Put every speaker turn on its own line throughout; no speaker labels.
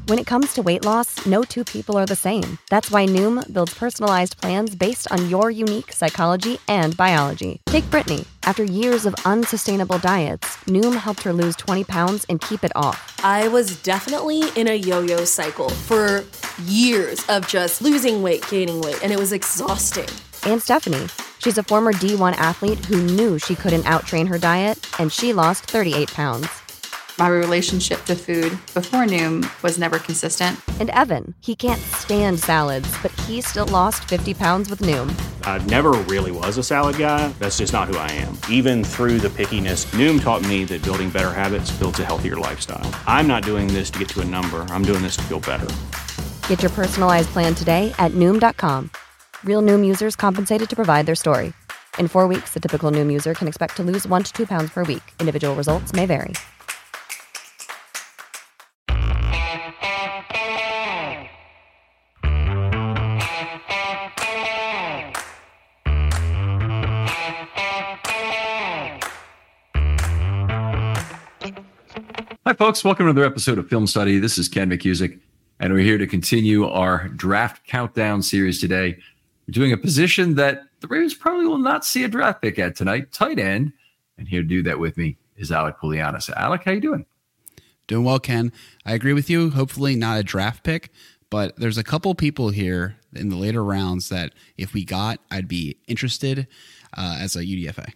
When it comes to weight loss, no two people are the same. That's why Noom builds personalized plans based on your unique psychology and biology. Take Brittany. After years of unsustainable diets, Noom helped her lose 20 pounds and keep it off.
I was definitely in a yo-yo cycle for years of just losing weight, gaining weight, and it was exhausting.
And Stephanie. She's a former D1 athlete who knew she couldn't outtrain her diet, and she lost 38 pounds.
My relationship to food before Noom was never consistent.
And Evan, he can't stand salads, but he still lost 50 pounds with Noom.
I never really was a salad guy. That's just not who I am. Even through the pickiness, Noom taught me that building better habits builds a healthier lifestyle. I'm not doing this to get to a number. I'm doing this to feel better.
Get your personalized plan today at Noom.com. Real Noom users compensated to provide their story. In 4 weeks, the typical Noom user can expect to lose 1 to 2 pounds per week. Individual results may vary.
Hi, folks. Welcome to another episode of Film Study. This is Ken McCusick, and we're here to continue our draft countdown series today. We're doing a position that the Ravens probably will not see a draft pick at tonight, tight end. And here to do that with me is Alec Puglianis. Alec, how you doing?
Doing well, Ken. I agree with you. Hopefully not a draft pick, but there's a couple people here in the later rounds that if we got, I'd be interested as a UDFA.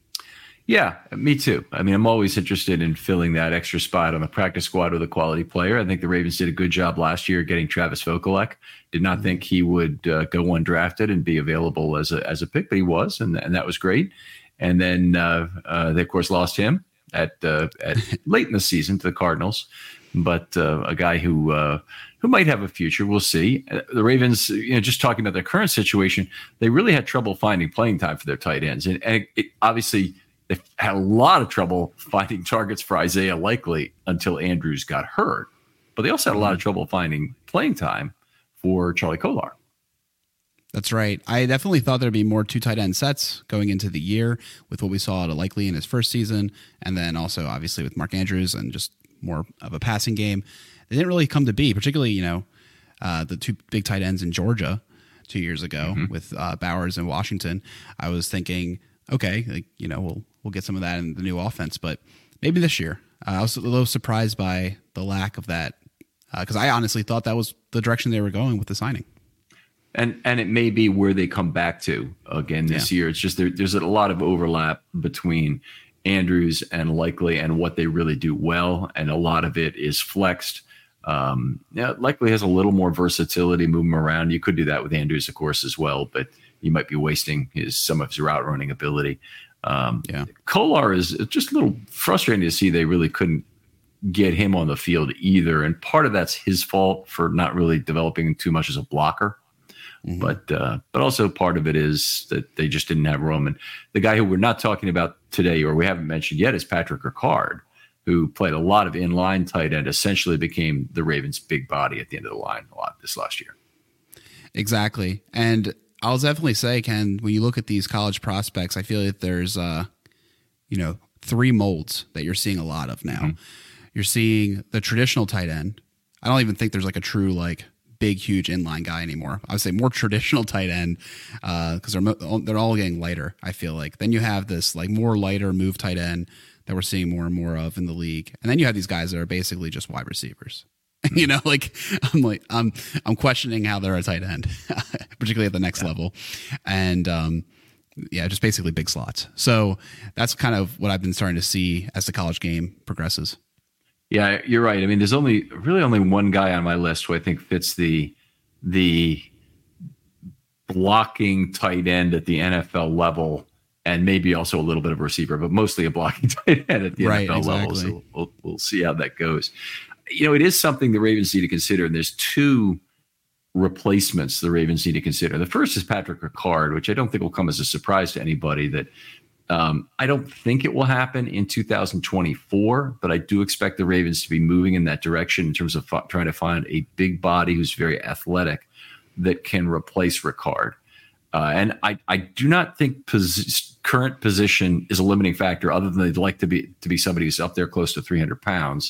Yeah, me too. I mean, I'm always interested in filling that extra spot on the practice squad with a quality player. I think the Ravens did a good job last year getting Travis Vokolek. Did not think he would go undrafted and be available as a pick, but he was, and that was great. And then they, of course, lost him at late in the season to the Cardinals. But a guy who might have a future, we'll see. The Ravens, just talking about their current situation, they really had trouble finding playing time for their tight ends, and it obviously. They had a lot of trouble finding targets for Isaiah Likely until Andrews got hurt. But they also had a lot of trouble finding playing time for Charlie Kolar.
That's right. I definitely thought there'd be more two tight end sets going into the year with what we saw out of Likely in his first season, and then also obviously with Mark Andrews and just more of a passing game. They didn't really come to be, particularly, the two big tight ends in Georgia 2 years ago with Bowers and Washington. I was thinking, okay, we'll get some of that in the new offense, but maybe this year. I was a little surprised by the lack of that because I honestly thought that was the direction they were going with the signing.
And it may be where they come back to again this year. It's just there's a lot of overlap between Andrews and Likely and what they really do well, and a lot of it is flexed. Likely has a little more versatility, moving around. You could do that with Andrews, of course, as well, but you might be wasting some of his route running ability. Kolar is just a little frustrating to see they really couldn't get him on the field either. And part of that's his fault for not really developing too much as a blocker. But also part of it is that they just didn't have room. And the guy who we're not talking about today, or we haven't mentioned yet, is Patrick Ricard, who played a lot of inline tight end, essentially became the Ravens' big body at the end of the line a lot this last year.
Exactly. And I'll definitely say, Ken, when you look at these college prospects, I feel like there's, three molds that you're seeing a lot of now. You're seeing the traditional tight end. I don't even think there's like a true, big, huge inline guy anymore. I would say more traditional tight end because they're all getting lighter, I feel like. Then you have this more lighter move tight end that we're seeing more and more of in the league. And then you have these guys that are basically just wide receivers. I'm questioning how they're a tight end, particularly at the next level. And just basically big slots. So that's kind of what I've been starting to see as the college game progresses.
Yeah, you're right. I mean, there's only one guy on my list who I think fits the blocking tight end at the NFL level, and maybe also a little bit of a receiver, but mostly a blocking tight end at the NFL level. So we'll see how that goes. It is something the Ravens need to consider, and there's two replacements the Ravens need to consider. The first is Patrick Ricard, which I don't think will come as a surprise to anybody. That I don't think it will happen in 2024, but I do expect the Ravens to be moving in that direction in terms of trying to find a big body who's very athletic that can replace Ricard. And I do not think current position is a limiting factor, other than they'd like to be somebody who's up there close to 300 pounds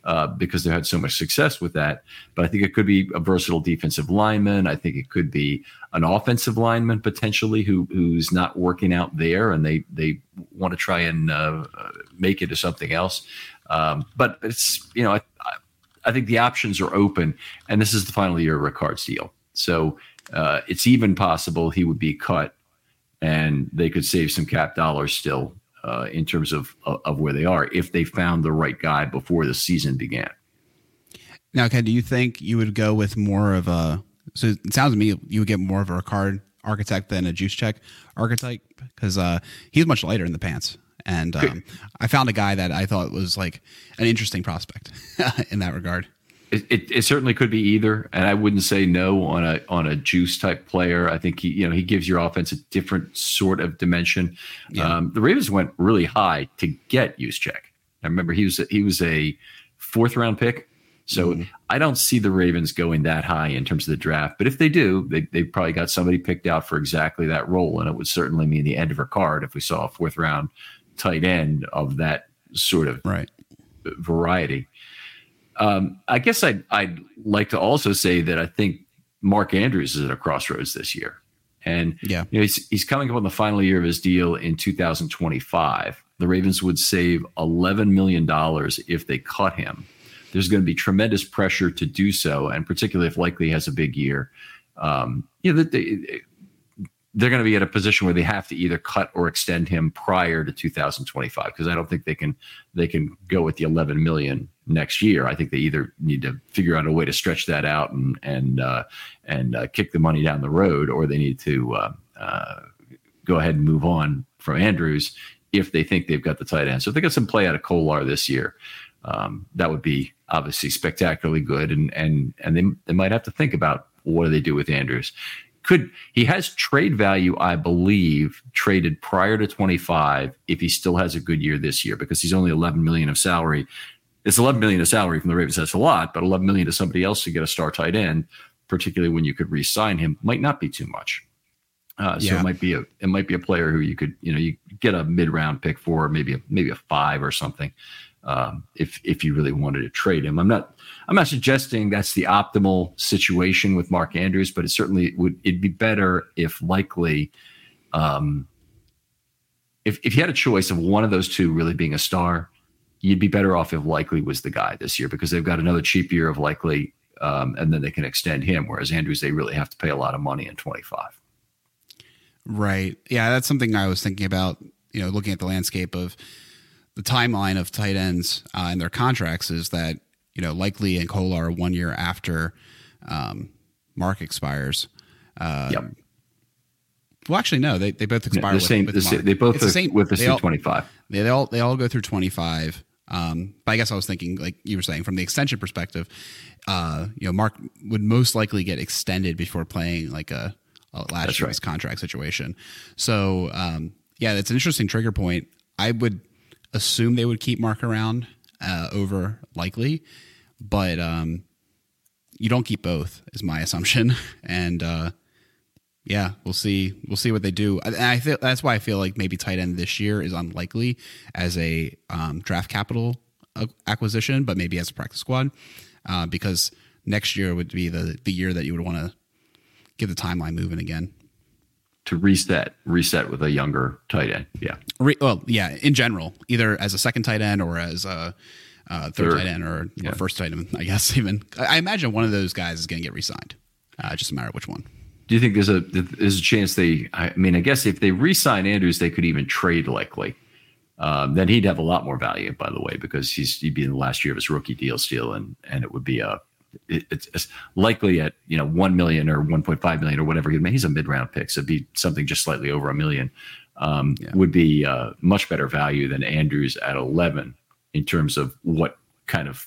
because they had so much success with that. But I think it could be a versatile defensive lineman. I think it could be an offensive lineman potentially who's not working out there, and they want to try and make it to something else. But it's, I think the options are open, and this is the final year of Ricard's deal. So it's even possible he would be cut, and they could save some cap dollars still in terms of where they are if they found the right guy before the season began.
Now, Ken, do you think you would go with more of a? So it sounds to me you would get more of a Ricard architect than a Juszczyk archetype, because he's much lighter in the pants. And I found a guy that I thought was like an interesting prospect in that regard.
It certainly could be either, and I wouldn't say no on a Juice type player. I think he gives your offense a different sort of dimension. Yeah. The Ravens went really high to get Juszczyk. I remember he was a 4th round pick, so I don't see the Ravens going that high in terms of the draft. But if they do, they probably got somebody picked out for exactly that role, and it would certainly mean the end of Ricard if we saw a 4th round tight end of that sort of variety. I guess I'd like to also say that I think Mark Andrews is at a crossroads this year, and he's coming up on the final year of his deal in 2025. The Ravens would save $11 million if they cut him. There's going to be tremendous pressure to do so, and particularly if Likely has a big year, they're going to be at a position where they have to either cut or extend him prior to 2025, because I don't think they can go with the $11 million next year. I think they either need to figure out a way to stretch that out and kick the money down the road, or they need to go ahead and move on from Andrews if they think they've got the tight end. So if they got some play out of Kolar this year, that would be obviously spectacularly good, and they might have to think about what do they do with Andrews. He has trade value, I believe, traded prior to 25 if he still has a good year this year, because he's only $11 million of salary. It's $11 million of salary from the Ravens. That's a lot, but $11 million to somebody else to get a star tight end, particularly when you could re-sign him, might not be too much. So it might be a player who you could you get a mid-round pick for, maybe a 5 or something, if you really wanted to trade him. I'm not suggesting that's the optimal situation with Mark Andrews, but it'd be better if Likely, if you had a choice of one of those two really being a star, you'd be better off if Likely was the guy this year, because they've got another cheap year of Likely, and then they can extend him, whereas Andrews, they really have to pay a lot of money in 25.
Right. Yeah, that's something I was thinking about, looking at the landscape of the timeline of tight ends and their contracts, is that, Likely and Kolar 1 year after Mark expires.
Yep.
Well, actually, no, they both expire with Mark.
They both with the same 25.
They all go through 25. But I guess I was thinking, like you were saying, from the extension perspective, Mark would most likely get extended before playing like a last year's contract situation. So, that's an interesting trigger point. I would assume they would keep Mark around over Likely, but you don't keep both, is my assumption. And we'll see what they do. And I feel that's why I feel like maybe tight end this year is unlikely as a draft capital acquisition, but maybe as a practice squad, because next year would be the year that you would want to get the timeline moving again.
To reset with a younger tight end. Yeah.
In general, either as a second tight end or as a third tight end or first tight end, I guess. Even I imagine one of those guys is going to get re-signed. Just a matter of which one.
Do you think there's a chance I guess if they re-sign Andrews, they could even trade Likely. Then he'd have a lot more value, by the way, because he'd be in the last year of his rookie deal still, and it would be it's likely at 1 million or 1.5 million or whatever. He's a mid-round pick, so it'd be something just slightly over $1 million. Would be much better value than Andrews at 11 in terms of what kind of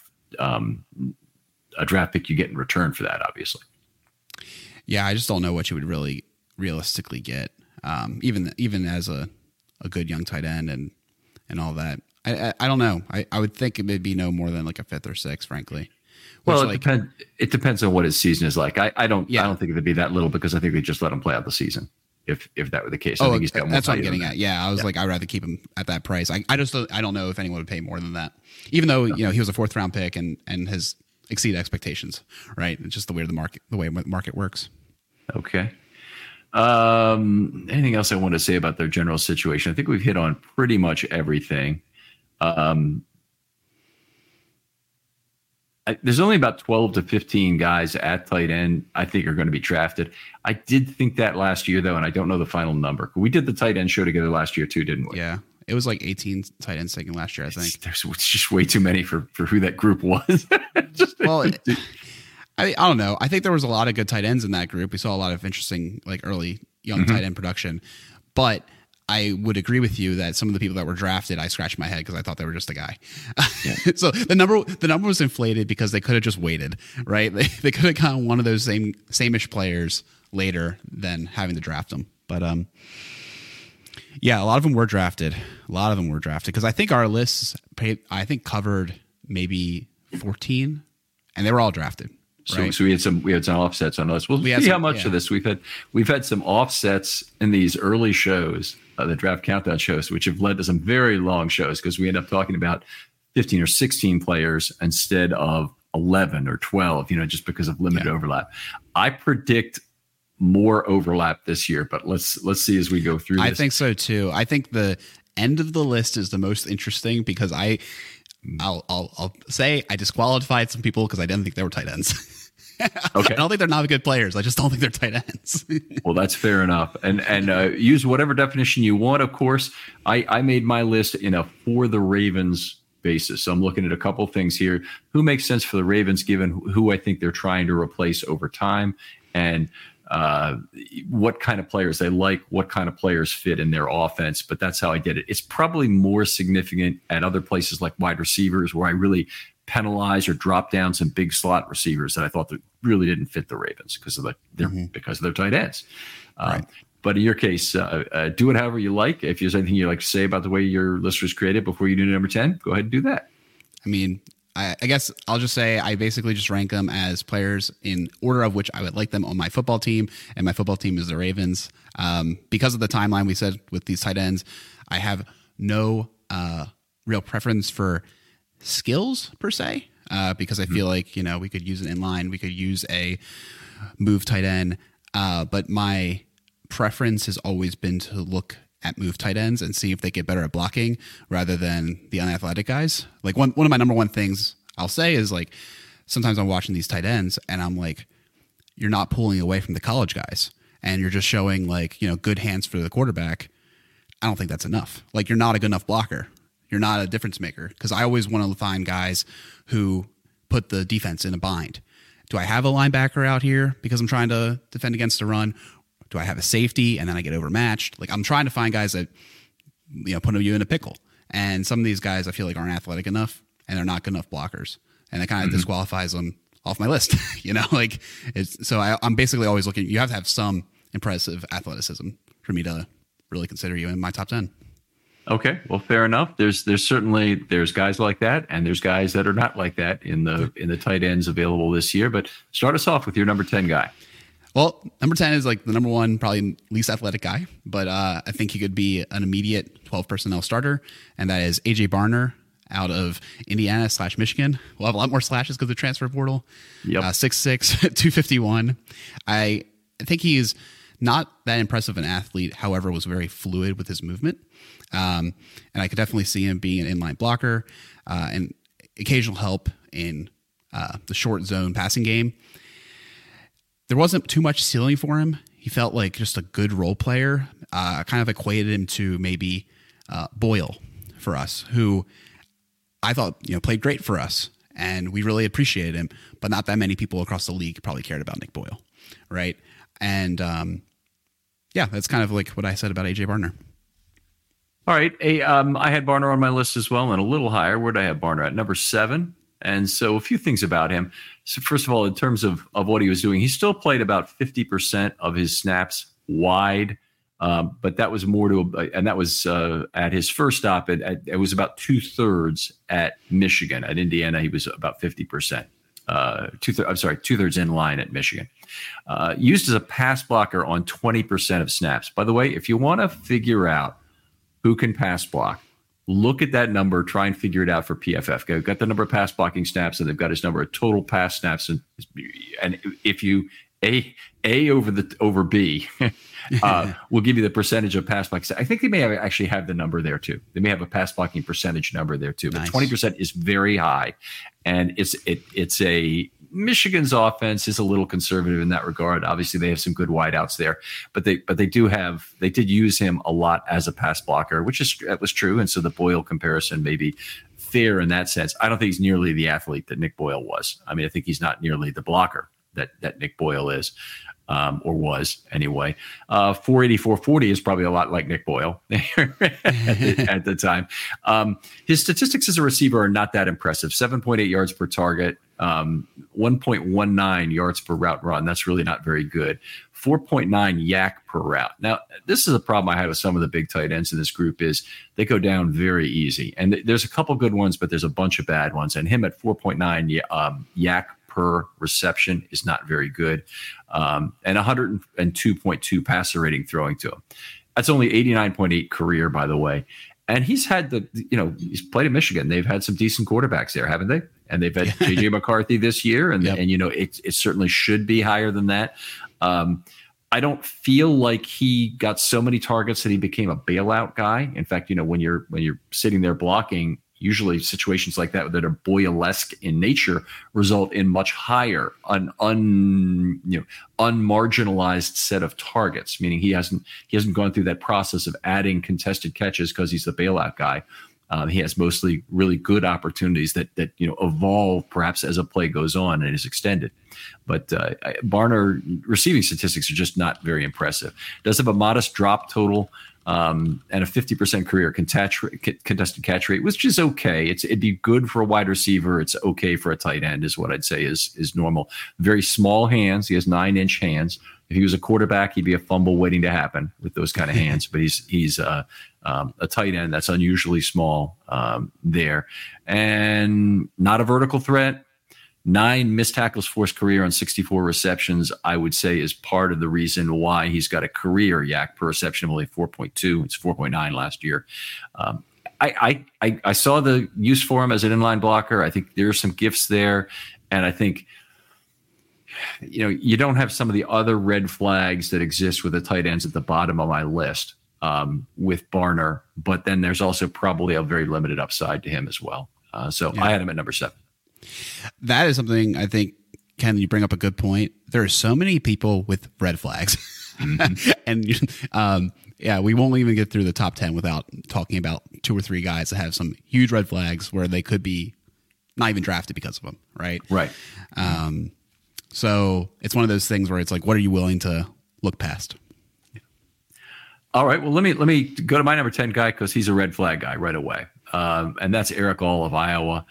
a draft pick you get in return for that, obviously.
Yeah, I just don't know what you would really realistically get, even as a good young tight end and all that. I don't know. I would think it would be no more than like a 5th or 6th, frankly.
Well, it depends on what his season is like. I don't think it would be that little, because I think they just let him play out the season. if that were the case. I think he's got more.
That's what I'm getting at. Yeah, I was like, I'd rather keep him at that price. I don't know if anyone would pay more than that, even though he was a 4th round pick and has exceeded expectations. Right, it's just the way the market works.
Okay. Anything else I want to say about their general situation? I think we've hit on pretty much everything. There's only about 12 to 15 guys at tight end I think are going to be drafted. I did think that last year, though, and I don't know the final number. We did the tight end show together last year, too, didn't we?
Yeah. It was like 18 tight ends taken last year, I think.
It's just way too many for who that group was.
I don't know. I think there was a lot of good tight ends in that group. We saw a lot of interesting, like early young tight end production. But I would agree with you that some of the people that were drafted, I scratched my head because I thought they were just a guy. Yeah. So the number was inflated because they could have just waited, right? They could have gotten one of those same-ish players later than having to draft them. But yeah, a lot of them were drafted. Because I think our lists, covered maybe 14, and they were all drafted. Right.
So we had some offsets on us. We'll see how much of this we've had some offsets in these early shows, the draft countdown shows, which have led to some very long shows because we end up talking about 15 or 16 players instead of 11 or 12, just because of limited overlap. I predict more overlap this year, but let's see as we go through this.
I think so too. I think the end of the list is the most interesting because I'll say I disqualified some people because I didn't think they were tight ends. Okay. I don't think they're not good players. I just don't think they're tight ends.
Well, that's fair enough. And use whatever definition you want. Of course, I made my list in a for the Ravens basis. So I'm looking at a couple things here. Who makes sense for the Ravens given who I think they're trying to replace over time, and what kind of players they like, what kind of players fit in their offense. But that's how I did it. It's probably more significant at other places like wide receivers where I really penalize or drop down some big slot receivers that I thought that really didn't fit the Ravens because of their tight ends.
Right.
But in your case, do it however you like. If there's anything you'd like to say about the way your list was created before you do number 10, go ahead and do that.
I mean, I guess I'll just say I basically just rank them as players in order of which I would like them on my football team, and my football team is the Ravens. Because of the timeline we said with these tight ends, I have no real preference for skills per se, because I feel like we could use an inline, we could use a move tight end, but my preference has always been to look at move tight ends and see if they get better at blocking rather than the unathletic guys. Like one of my number one things I'll say is like sometimes I'm watching these tight ends and I'm like, you're not pulling away from the college guys and you're just showing like good hands for the quarterback. I don't think that's enough. Like you're not a good enough blocker. You're not a difference maker, because I always want to find guys who put the defense in a bind. Do I have a linebacker out here because I'm trying to defend against a run? Do I have a safety and then I get overmatched? Like I'm trying to find guys that put you in a pickle. And some of these guys I feel like aren't athletic enough and they're not good enough blockers, and it kind of disqualifies them off my list. I'm basically always looking. You have to have some impressive athleticism for me to really consider you in my top 10.
Okay, well, fair enough. There's guys like that, and there's guys that are not like that in the tight ends available this year. But start us off with your number 10 guy.
Well, number 10 is like the number one, probably least athletic guy, but I think he could be an immediate 12 personnel starter, and that is AJ Barner out of Indiana/Michigan. We'll have a lot more slashes because of the transfer portal.
Yep.
6'6", 251. I think he is not that impressive an athlete, however, was very fluid with his movement. And I could definitely see him being an inline blocker and occasional help in the short zone passing game. There wasn't too much ceiling for him. He felt like just a good role player. Kind of equated him to maybe Boyle for us, who I thought played great for us, and we really appreciated him. But not that many people across the league probably cared about Nick Boyle, right? And that's kind of like what I said about AJ Barner.
All right. I had Barner on my list as well, and a little higher. Where did I have Barner at? Number 7. And so a few things about him. So first of all, in terms of what he was doing, he still played about 50% of his snaps wide. But that was and that was at his first stop. It was about 2/3 at Michigan. At Indiana, he was about 50%. 2/3 in line at Michigan. Used as a pass blocker on 20% of snaps. By the way, if you want to figure out who can pass block, look at that number, try and figure it out for PFF. They've got the number of pass blocking snaps, and they've got his number of total pass snaps. And if you A over B, will give you the percentage of pass blocking. I think they may actually have the number there too. They may have a pass blocking percentage number there too. But
Nice.
20% is very high, and it's a Michigan's offense is a little conservative in that regard. Obviously, they have some good wideouts there, but they did use him a lot as a pass blocker, that was true. And so the Boyle comparison may be fair in that sense. I don't think he's nearly the athlete that Nick Boyle was. I mean, I think he's not nearly the blocker that Nick Boyle is, or was anyway. 4.84 is probably a lot like Nick Boyle at the time. His statistics as a receiver are not that impressive. 7.8 yards per target, 1.19 yards per route run. That's really not very good. 4.9 yak per route. Now, this is a problem I had with some of the big tight ends in this group is they go down very easy. And there's a couple good ones, but there's a bunch of bad ones. And him at 4.9 yak per reception is not very good. And 102.2 passer rating throwing to him. That's only 89.8 career, by the way. And he's had he's played at Michigan. They've had some decent quarterbacks there, haven't they? And they've had J.J. McCarthy this year. And it certainly should be higher than that. I don't feel like he got so many targets that he became a bailout guy. In fact, when you're sitting there blocking, usually situations like that are Boyle-esque in nature result in much higher unmarginalized set of targets, meaning he hasn't gone through that process of adding contested catches because he's the bailout guy. He has mostly really good opportunities that evolve perhaps as a play goes on and is extended. But Barner receiving statistics are just not very impressive. Does have a modest drop total and a 50% career contested catch rate, which is okay. It'd be good for a wide receiver. It's okay for a tight end, is what I'd say is normal. Very small hands. He has 9-inch hands. If he was a quarterback, he'd be a fumble waiting to happen with those kind of hands. But he's a tight end that's unusually small there, and not a vertical threat. 9 missed tackles forced career on 64 receptions, I would say, is part of the reason why he's got a career yak per reception of only 4.2. It's 4.9 last year. I saw the use for him as an inline blocker. I think there are some gifts there, and I think you don't have some of the other red flags that exist with the tight ends at the bottom of my list with Barner, but then there's also probably a very limited upside to him as well. I had him at number 7.
That is something I think, Ken, you bring up a good point. There are so many people with red flags. And we won't even get through the top 10 without talking about 2 or 3 guys that have some huge red flags where they could be not even drafted because of them, right?
Right.
So it's one of those things where it's like, what are you willing to look past?
All right. Well, let me go to my number 10 guy because he's a red flag guy right away. And that's Eric All of Iowa,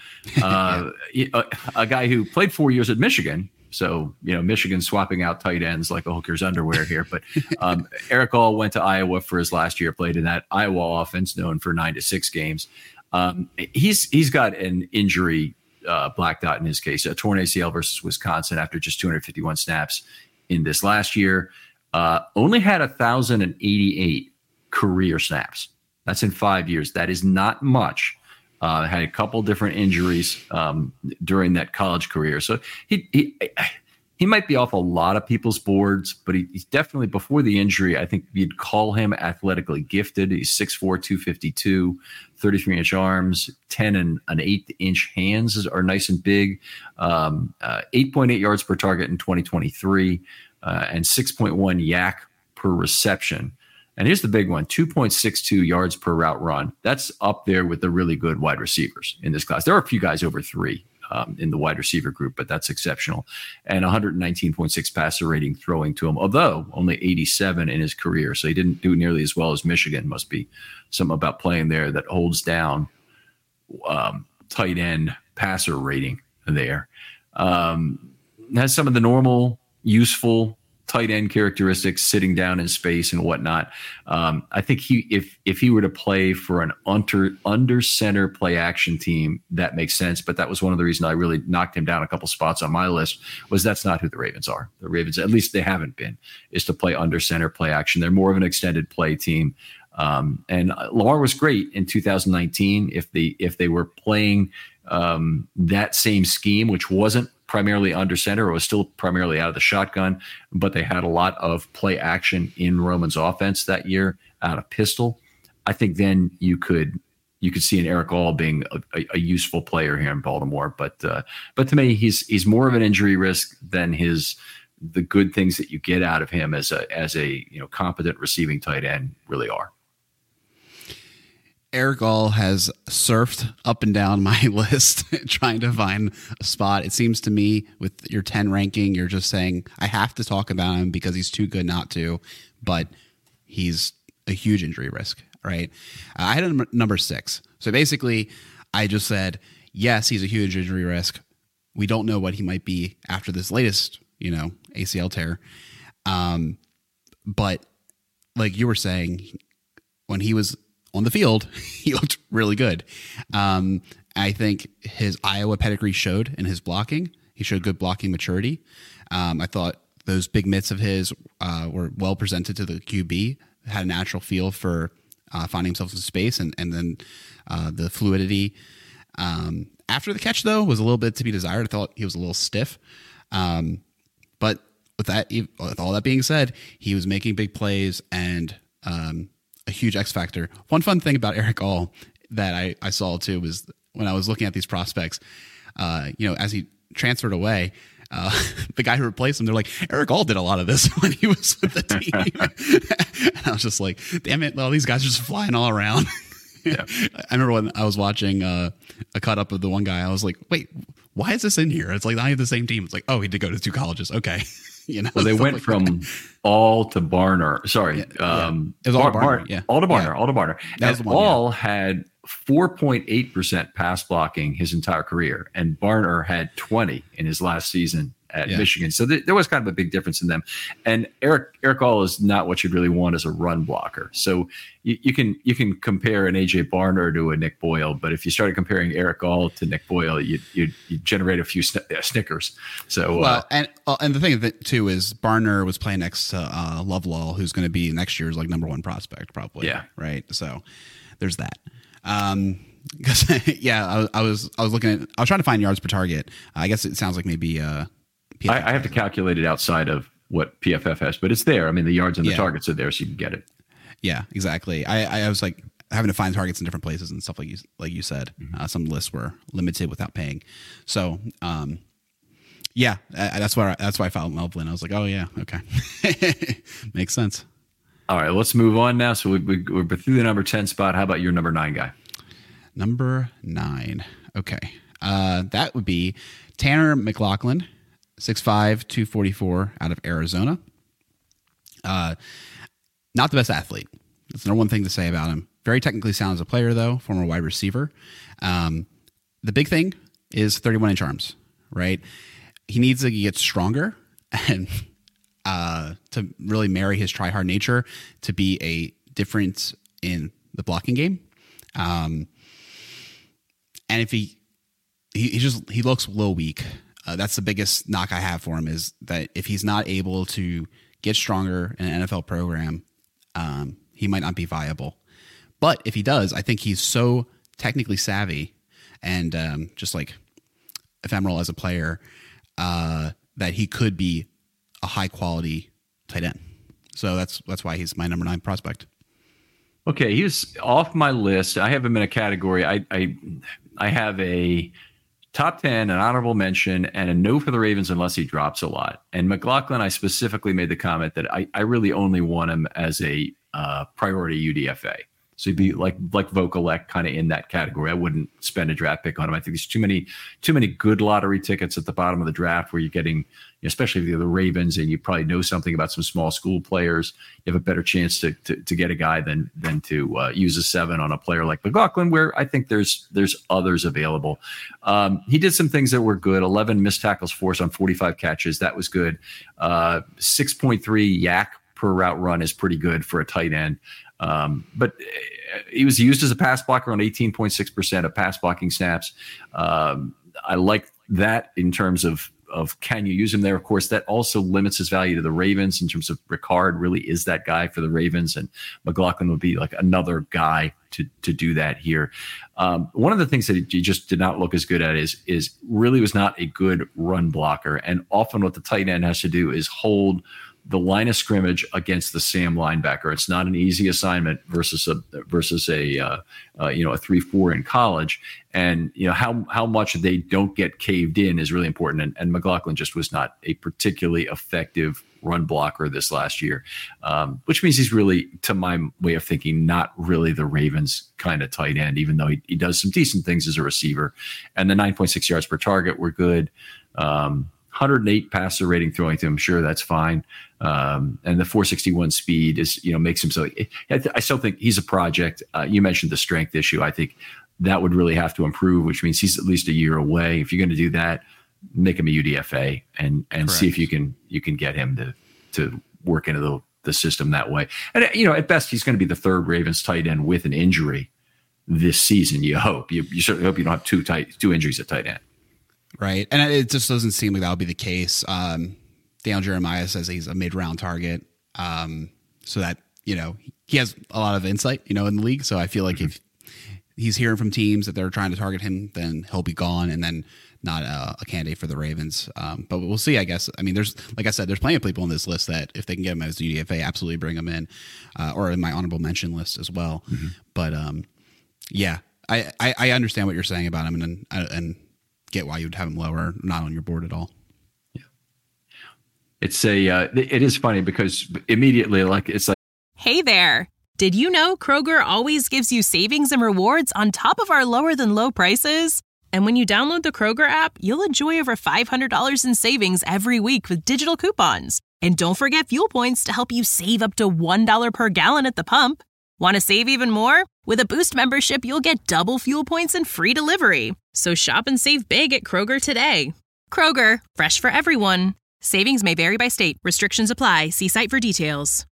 a guy who played 4 years at Michigan. So, Michigan swapping out tight ends like a hooker's underwear here. But Eric All went to Iowa for his last year, played in that Iowa offense known for 9-6 games. He's got an injury black dot in his case, a torn ACL versus Wisconsin after just 251 snaps in this last year. Only had 1,088 career snaps. That's in 5 years. That is not much. Had a couple different injuries during that college career. So he might be off a lot of people's boards, but he's definitely, before the injury, I think you'd call him athletically gifted. He's 6'4", 252, 33-inch arms, 10 and an 8-inch hands are nice and big. 8.8 yards per target in 2023 and 6.1 yak per reception. And here's the big one, 2.62 yards per route run. That's up there with the really good wide receivers in this class. There are a few guys over 3 in the wide receiver group, but that's exceptional. And 119.6 passer rating throwing to him, although only 87 in his career. So he didn't do nearly as well as Michigan. Must be something about playing there that holds down tight end passer rating there. Has some of the normal useful tight end characteristics, sitting down in space and whatnot. I think if he were to play for an under center play action team, that makes sense. But that was one of the reasons I really knocked him down a couple spots on my list, was that's not who the Ravens are. The Ravens, at least they haven't been, is to play under center play action. They're more of an extended play team. And Lamar was great in 2019 if they were playing that same scheme, which wasn't primarily under center. It was still primarily out of the shotgun, but they had a lot of play action in Roman's offense that year out of pistol. I think then you could see an Eric All being a useful player here in Baltimore. But to me, he's more of an injury risk than the good things that you get out of him as a competent receiving tight end really are.
Eric All has surfed up and down my list trying to find a spot. It seems to me with your 10 ranking, you're just saying, I have to talk about him because he's too good not to, but he's a huge injury risk, right? I had a number 6. So basically, I just said, yes, he's a huge injury risk. We don't know what he might be after this latest, ACL tear. But like you were saying, when he was on the field, he looked really good. I think his Iowa pedigree showed in his blocking. He showed good blocking maturity. I thought those big mitts of his were well presented to the QB, had a natural feel for finding himself in space, and then the fluidity. After the catch, though, was a little bit to be desired. I thought he was a little stiff. But with all that being said, he was making big plays and a huge X factor. One fun thing about Eric All that I saw too was when I was looking at these prospects, as he transferred away, the guy who replaced him, they're like, Eric All did a lot of this when he was with the team. And I was just like, damn it, well, these guys are just flying all around. Yeah. I remember when I was watching a cut up of the one guy, I was like, wait, why is this in here? It's like, not even the same team. It's like, oh, he did go to 2 colleges. Okay.
Well, they went from All to Barner. Sorry.
It was All to Barner. Yeah.
All to Barner. Yeah. All to Barner.
That
and All had 4.8% pass blocking his entire career, and Barner had 20 in his last season at Michigan. So there was kind of a big difference in them. And Eric All is not what you'd really want as a run blocker. So you can compare an AJ Barner to a Nick Boyle, but if you started comparing Eric All to Nick Boyle, you generate a few Snickers. So
and the thing of it too is Barner was playing next to Lovelaw, who's going to be next year's like number 1 prospect probably. Yeah. Right. So there's that. Because I was looking at, I was trying to find yards per target. I guess it sounds like maybe
I have to calculate it outside of what PFF has, but it's there. I mean, the yards and the targets are there, so you can get it. Yeah,
exactly. I was like having to find targets in different places and stuff like you said. Mm-hmm. Some lists were limited without paying. So that's why I found Melvin. I was like, oh yeah, okay, makes sense.
All right, let's move on now. So we're through the number 10 spot. How about your number 9 guy?
Number 9. Okay. That would be Tanner McLachlan, 6'5", 244 out of Arizona. Not the best athlete. That's the number one thing to say about him. Very technically sound as a player, though, former wide receiver. The big thing is 31-inch arms, right? He needs to get stronger and to really marry his try-hard nature to be a difference in the blocking game. And if he looks a little weak. That's the biggest knock I have for him, is that if he's not able to get stronger in an NFL program, he might not be viable. But if he does, I think he's so technically savvy and just like ephemeral as a player that he could be a high quality tight end. So that's why he's my number 9 prospect.
Okay, he's off my list. I have him in a category. I have a top 10, an honorable mention, and a no for the Ravens unless he drops a lot. And McLachlan, I specifically made the comment that I really only want him as a priority UDFA. So he'd be like Vokalek, kind of in that category. I wouldn't spend a draft pick on him. I think there's too many good lottery tickets at the bottom of the draft where you're getting, especially if you're the Ravens and you probably know something about some small school players, you have a better chance to get a guy than to use a 7 on a player like McLaughlin, where I think there's others available. He did some things that were good. 11 missed tackles forced on 45 catches. That was good. 6.3 yak per route run is pretty good for a tight end. But he was used as a pass blocker on 18.6% of pass blocking snaps. I like that in terms of can you use him there? Of course, that also limits his value to the Ravens in terms of Ricard really is that guy for the Ravens, and McLaughlin would be like another guy to do that here. One of the things that he just did not look as good at is really was not a good run blocker. And often what the tight end has to do is hold the line of scrimmage against the Sam linebacker. It's not an easy assignment versus a 3-4 in college. And how much they don't get caved in is really important. And McLaughlin just was not a particularly effective run blocker this last year, which means he's really, to my way of thinking, not really the Ravens kind of tight end, even though he does some decent things as a receiver. And the 9.6 yards per target were good. 108 passer rating throwing to him. Sure, that's fine. And the 461 speed is, makes him so. I still think he's a project. You mentioned the strength issue. I think that would really have to improve, which means he's at least a year away. If you're going to do that, make him a UDFA and see if you can get him to work into the system that way. And at best, he's going to be the third Ravens tight end with an injury this season. You hope. You certainly hope you don't have two injuries at tight end.
Right. And it just doesn't seem like that'll be the case. Daniel Jeremiah says he's a mid-round target. So that, he has a lot of insight, in the league. So I feel like if he's hearing from teams that they're trying to target him, then he'll be gone and then not a candidate for the Ravens. But we'll see, I guess. I mean, there's plenty of people on this list that if they can get him as UDFA, absolutely bring him in, or in my honorable mention list as well. Mm-hmm. But yeah, I understand what you're saying about him and get why you would have him lower, not on your board at all.
Yeah, it is funny because immediately it's like,
hey there, did you know Kroger always gives you savings and rewards on top of our lower than low prices? And when you download the Kroger app, you'll enjoy over $500 in savings every week with digital coupons. And don't forget fuel points to help you save up to $1 per gallon at the pump. Want to save even more? With a Boost membership, you'll get double fuel points and free delivery. So shop and save big at Kroger today. Kroger, fresh for everyone. Savings may vary by state. Restrictions apply. See site for details.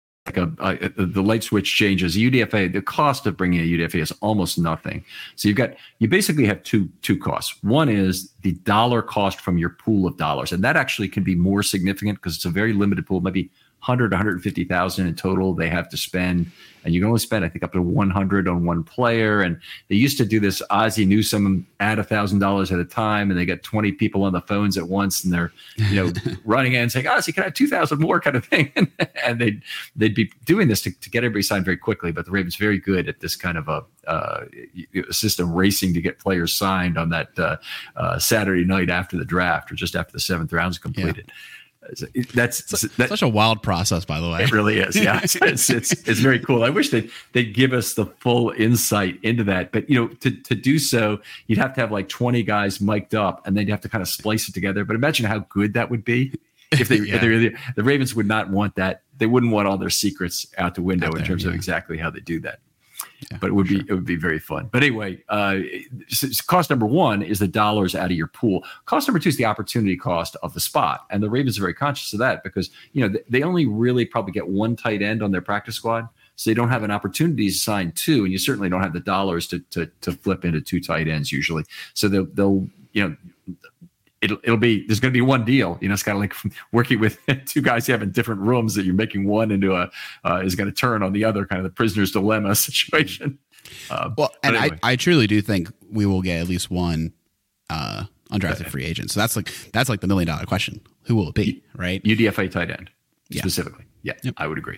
The light switch changes. UDFA, the cost of bringing a UDFA is almost nothing. So you basically have two costs. One is the dollar cost from your pool of dollars, and that actually can be more significant because it's a very limited pool, maybe 100, 150,000 in total they have to spend. And you can only spend, I think, up to 100 on one player. And they used to do this Ozzie Newsome add $1,000 at a time, and they got 20 people on the phones at once, and they're running in and saying, Ozzie, can I have 2,000 more kind of thing? And they'd be doing this to get everybody signed very quickly. But the Ravens very good at this kind of a system, racing to get players signed on that Saturday night after the draft or just after the 7th round's completed. Yeah. That's
such a wild process, by the way.
It really is. Yeah, it's very cool. I wish they'd give us the full insight into that. But to do so, you'd have to have like 20 guys mic'd up, and then you have to kind of splice it together. But imagine how good that would be if they the Ravens would not want that. They wouldn't want all their secrets out the window in terms of exactly how they do that. Yeah, but it would be very fun. But anyway, cost number one is the dollars out of your pool. Cost number two is the opportunity cost of the spot. And the Ravens are very conscious of that because, they only really probably get one tight end on their practice squad. So they don't have an opportunity to sign two, and you certainly don't have the dollars to flip into two tight ends usually. So they'll it'll be, there's going to be one deal. It's kind of like working with two guys you have in different rooms that you're making one into is going to turn on the other, kind of the prisoner's dilemma situation.
And anyway. I truly do think we will get at least one undrafted free agent. So that's like the $1 million question. Who will it be? Right.
UDFA tight end specifically. Yeah. Yep. I would agree.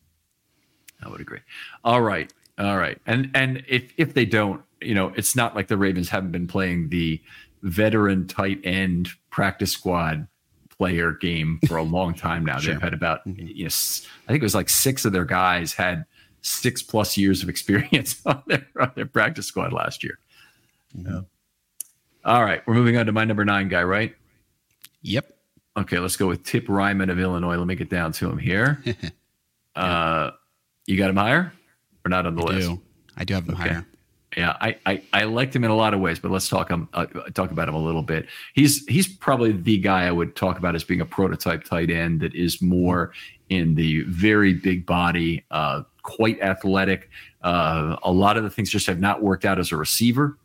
All right. And if they don't, it's not like the Ravens haven't been playing the veteran tight end practice squad player game for a long time now. Sure. They've had about, I think it was like 6 of their guys had 6+ years of experience on their practice squad last year. Yeah. All right, we're moving on to my number 9 guy, right?
Yep.
Okay, let's go with Tip Ryman of Illinois. Let me get down to him here. You got him higher or not on the list?
I do have him higher.
Yeah, I liked him in a lot of ways, but let's talk about him a little bit. He's probably the guy I would talk about as being a prototype tight end that is more in the very big body, quite athletic. A lot of the things just have not worked out as a receiver.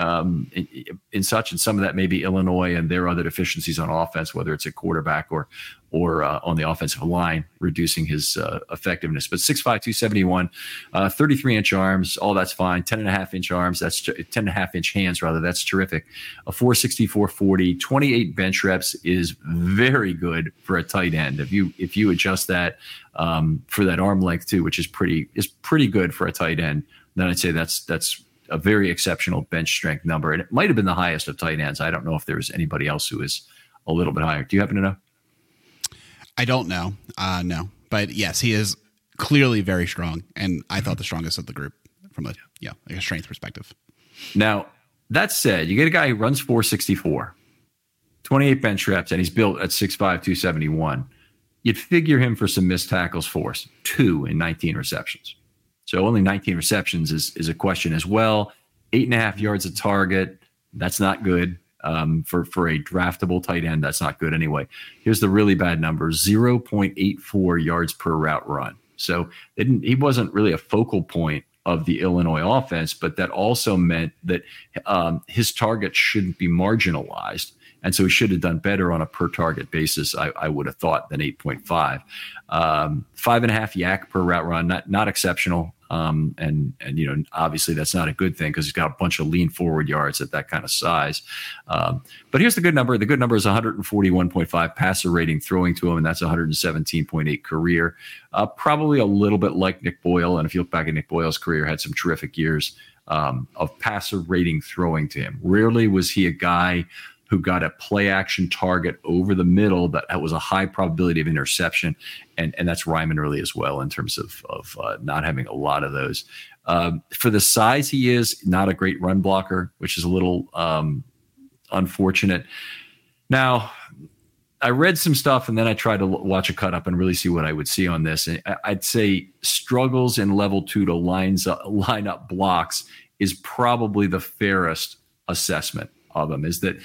In such, and some of that may be Illinois and their other deficiencies on offense, whether it's a quarterback or on the offensive line, reducing his effectiveness. But 6'5", 271, 33-inch arms, all that's fine. 10.5-inch arms, that's 10.5-inch hands rather. That's terrific. A 4.60, 4.40, 28 bench reps is very good for a tight end. If you adjust that for that arm length too, which is pretty good for a tight end, then I'd say that's a very exceptional bench strength number. And it might have been the highest of tight ends. I don't know if there's anybody else who is a little bit higher. Do you happen to know?
I don't know. No. But yes, he is clearly very strong. And I thought the strongest of the group from a strength perspective.
Now, that said, you get a guy who runs 4.64, 28 bench reps, and he's built at 6'5", 271. You'd figure him for some missed tackles force, 2 in 19 receptions. So only 19 receptions is a question as well. 8.5 yards a target. That's not good for a draftable tight end. That's not good anyway. Here's the really bad number: 0.84 yards per route run. So he wasn't really a focal point of the Illinois offense, but that also meant that his target shouldn't be marginalized. And so he should have done better on a per target basis, I would have thought, than 8.5. 5.5 yak per route run, not exceptional. And obviously that's not a good thing because he's got a bunch of lean forward yards at that kind of size. But here's the good number. The good number is 141.5 passer rating throwing to him, and that's 117.8 career. Probably a little bit like Nick Boyle. And if you look back at Nick Boyle's career, had some terrific years of passer rating throwing to him. Rarely was he a guy who got a play action target over the middle that was a high probability of interception. And that's Ryman really as well in terms of not having a lot of those. For the size he is, not a great run blocker, which is a little unfortunate. Now, I read some stuff and then I tried to watch a cut up and really see what I would see on this. And I'd say struggles in level 2 to line up blocks is probably the fairest assessment of them. Is that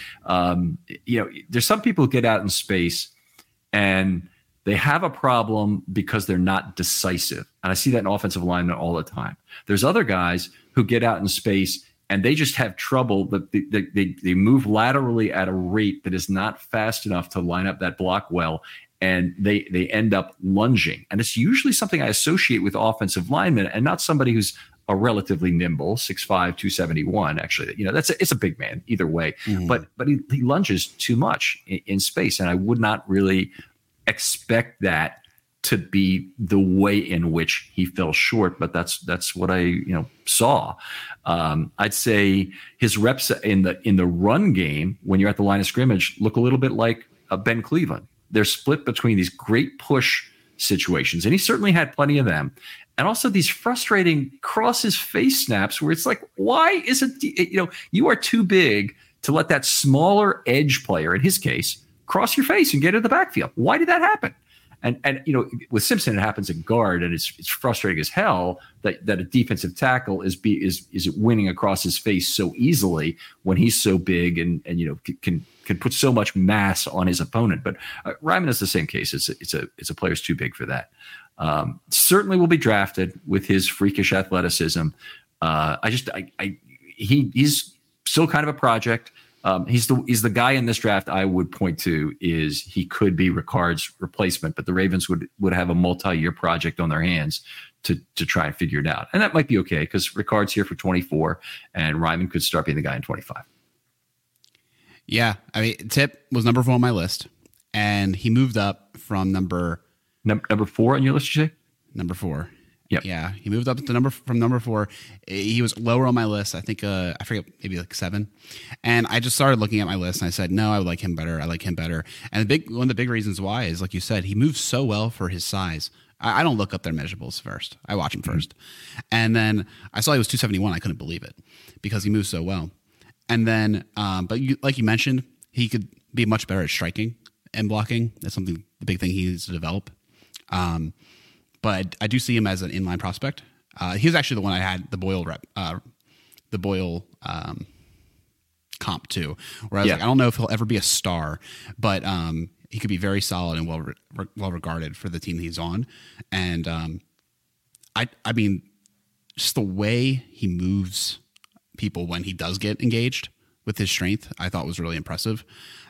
there's some people who get out in space and they have a problem because they're not decisive, and I see that in offensive linemen all the time. There's other guys who get out in space and they just have trouble. That they move laterally at a rate that is not fast enough to line up that block well, and they end up lunging. And it's usually something I associate with offensive linemen, and not somebody who's a relatively nimble 6'5", 271. Actually, it's a big man either way, but he lunges too much in space, and I would not really expect that to be the way in which he fell short. But that's what I saw. I'd say his reps in the run game when you're at the line of scrimmage look a little bit like Ben Cleveland. They're split between these great push situations, and he certainly had plenty of them. And also these frustrating cross his face snaps where it's like, why isn't you are too big to let that smaller edge player, in his case, cross your face and get in the backfield? Why did that happen? And with Simpson, it happens at guard, and it's frustrating as hell that a defensive tackle is winning across his face so easily when he's so big and can put so much mass on his opponent. But Ryman is the same case. It's a player's too big for that. Certainly will be drafted with his freakish athleticism. He's still kind of a project. He's the guy in this draft I would point to is he could be Ricard's replacement, but the Ravens would have a multi-year project on their hands to try and figure it out. And that might be okay because Ricard's here for 24 and Ryman could start being the guy in 25.
Yeah. I mean, Tip was number 4 on my list, and he moved up from number
4 on your list, you say?
Number 4.
Yep.
Yeah, he moved up to from number 4. He was lower on my list. I think I forget, maybe like 7. And I just started looking at my list and I said, no, I would like him better. I like him better. And one of the big reasons why is, like you said, he moves so well for his size. I don't look up their measurables first. I watch him first. And then I saw he was 271. I couldn't believe it because he moves so well. And then, but like you mentioned, he could be much better at striking and blocking. That's the big thing he needs to develop. But I do see him as an inline prospect. He was actually the one I had the Boyle comp to, where I was like, I don't know if he'll ever be a star, but he could be very solid and well regarded for the team he's on. And I mean, just the way he moves people when he does get engaged with his strength, I thought was really impressive.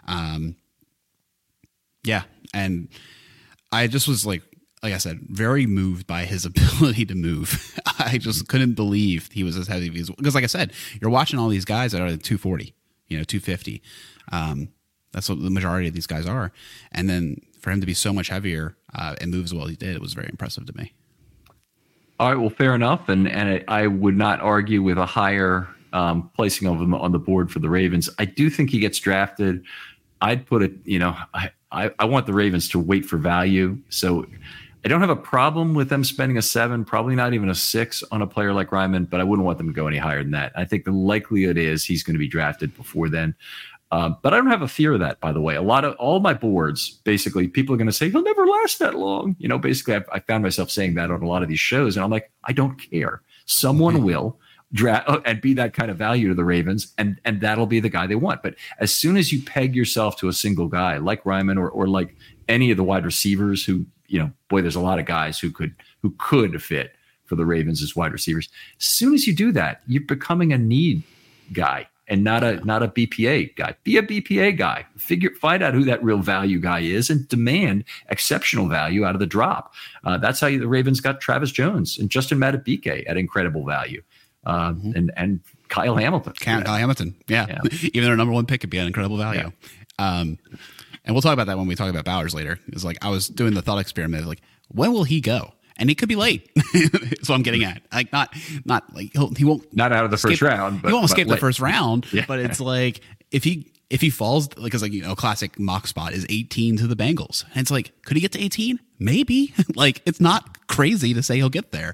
Yeah, and I just was like I said, very moved by his ability to move. I just couldn't believe he was as heavy as, because like I said, you're watching all these guys that are 240, 250. That's what the majority of these guys are. And then for him to be so much heavier and move as well as he did, it was very impressive to me.
All right, well, fair enough. And I would not argue with a higher placing of him on the board for the Ravens. I do think he gets drafted. I'd put it, I want the Ravens to wait for value. So I don't have a problem with them spending a 7, probably not even a 6 on a player like Ryman, but I wouldn't want them to go any higher than that. I think the likelihood is he's going to be drafted before then. But I don't have a fear of that, by the way. All my boards, basically, people are going to say, he'll never last that long. Basically, I found myself saying that on a lot of these shows, and I'm like, I don't care. Someone will draft and be that kind of value to the Ravens, and that'll be the guy they want. But as soon as you peg yourself to a single guy, like Ryman or like any of the wide receivers who, boy, there's a lot of guys who could fit for the Ravens as wide receivers. As soon as you do that, you're becoming a need guy. And not a BPA guy. Be a BPA guy. Find out who that real value guy is and demand exceptional value out of the drop. That's how the Ravens got Travis Jones and Justin Madubuike at incredible value. And Kyle Hamilton.
Kyle Hamilton, yeah. Even their number 1 pick could be an incredible value. Yeah. And we'll talk about that when we talk about Bowers later. It's like I was doing the thought experiment of like, when will he go? And he could be late. So I'm getting at, like, not like he won't,
not out of the first round, but
he won't escape the first round.
Yeah.
But it's like if he falls, because classic mock spot is 18 to the Bengals, and it's like, could he get to 18? Maybe. Like, it's not crazy to say he'll get there.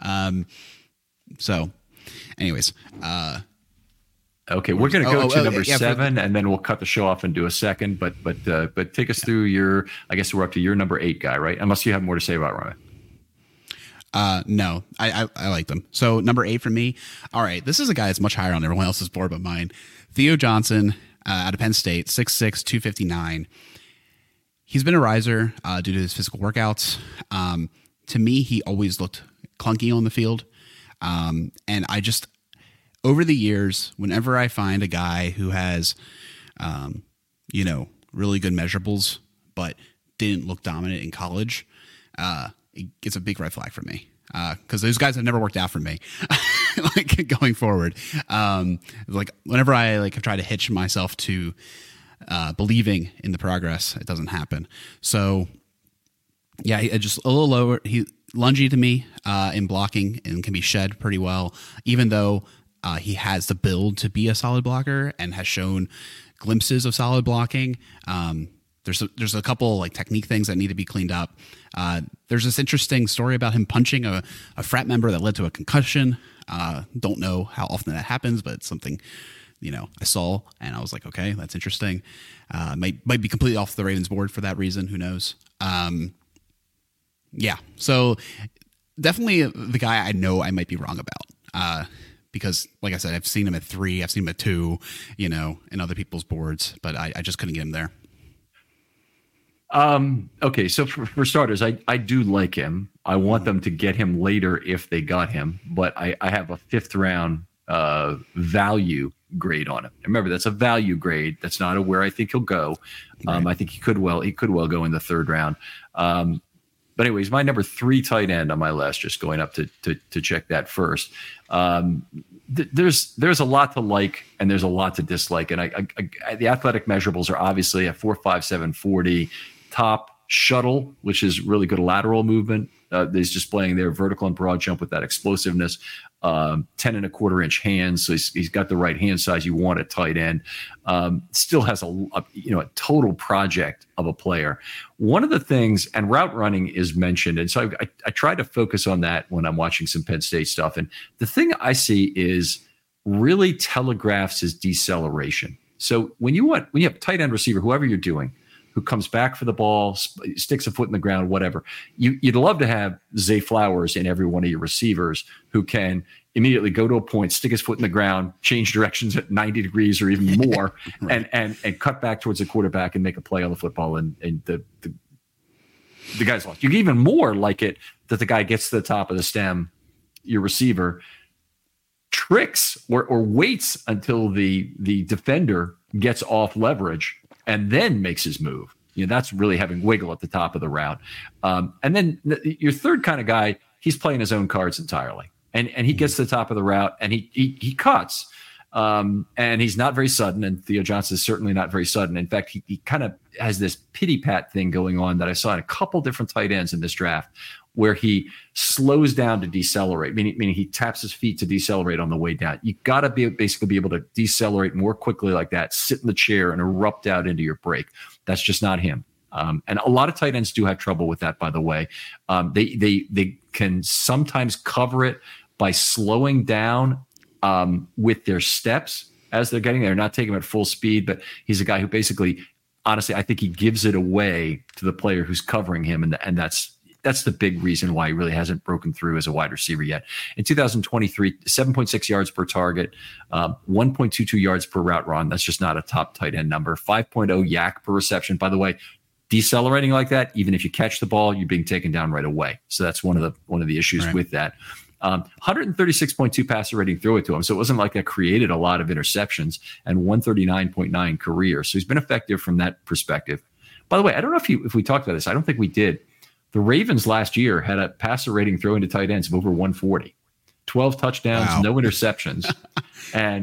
So, anyways,
okay, we're going to go to number 7, and then we'll cut the show off and do a second. But take us through your. I guess we're up to your number 8 guy, right? Unless you have more to say about Ryan.
No, I like them. So number 8 for me. All right. This is a guy that's much higher on everyone else's board but mine. Theo Johnson, out of Penn State, 6'6", 259. He's been a riser, due to his physical workouts. To me, he always looked clunky on the field. And I just, over the years, whenever I find a guy who has, really good measurables, but didn't look dominant in college, it's a big red flag for me, because those guys have never worked out for me. Like going forward, like whenever I have tried to hitch myself to believing in the progress, it doesn't happen. So yeah, just a little lower. He lungy to me in blocking and can be shed pretty well, even though he has the build to be a solid blocker and has shown glimpses of solid blocking. There's a couple technique things that need to be cleaned up. There's this interesting story about him punching a frat member that led to a concussion. Don't know how often that happens, but it's something, I saw and I was like, okay, that's interesting. Might be completely off the Ravens board for that reason. Who knows? Yeah. So definitely the guy I know I might be wrong about. Because like I said, I've seen him at 3, I've seen him at 2, in other people's boards, but I just couldn't get him there.
Okay, so for starters, I do like him. I want them to get him later if they got him, but I have a 5th round value grade on him. Remember, that's a value grade. That's not where I think he'll go. Right. I think he could well go in the 3rd round. But anyways, my number 3 tight end on my list, just going up to check that first. There's a lot to like and there's a lot to dislike, and I the athletic measurables are obviously a 4.57 40. Top shuttle, which is really good lateral movement. He's displaying their vertical and broad jump with that explosiveness. 10 1/4 inch hands, so he's got the right hand size you want at tight end. Still has a total project of a player. One of the things, and route running is mentioned, and so I try to focus on that when I'm watching some Penn State stuff. And the thing I see is really telegraphs his deceleration. So when you have a tight end receiver, whoever you're doing, who comes back for the ball, sticks a foot in the ground, whatever. You'd love to have Zay Flowers in every one of your receivers who can immediately go to a point, stick his foot in the ground, change directions at 90 degrees or even more, right. and cut back towards the quarterback and make a play on the football. And the guy's lost. You even more like it that the guy gets to the top of the stem, your receiver, tricks or waits until the defender gets off leverage and then makes his move. That's really having wiggle at the top of the route. And then your third kind of guy, he's playing his own cards entirely. And he gets to the top of the route and he cuts. And he's not very sudden. And Theo Johnson is certainly not very sudden. In fact, he kind of has this pity pat thing going on that I saw in a couple different tight ends in this draft, where he slows down to decelerate, meaning he taps his feet to decelerate on the way down. You got to basically be able to decelerate more quickly like that, sit in the chair and erupt out into your break. That's just not him. And a lot of tight ends do have trouble with that, by the way. They can sometimes cover it by slowing down with their steps as they're getting there, not taking them at full speed. But he's a guy who basically, honestly, I think he gives it away to the player who's covering him, and that's the big reason why he really hasn't broken through as a wide receiver yet. In 2023, 7.6 yards per target, 1.22 yards per route run. That's just not a top tight end number. 5.0 yak per reception. By the way, decelerating like that, even if you catch the ball, you're being taken down right away. So that's one of the issues right. with that. 136.2 passer rating throw it to him. So it wasn't like that created a lot of interceptions, and 139.9 career. So he's been effective from that perspective. By the way, I don't know if we talked about this. I don't think we did. The Ravens last year had a passer rating throwing to tight ends of over 140, 12 touchdowns, wow. No interceptions. And,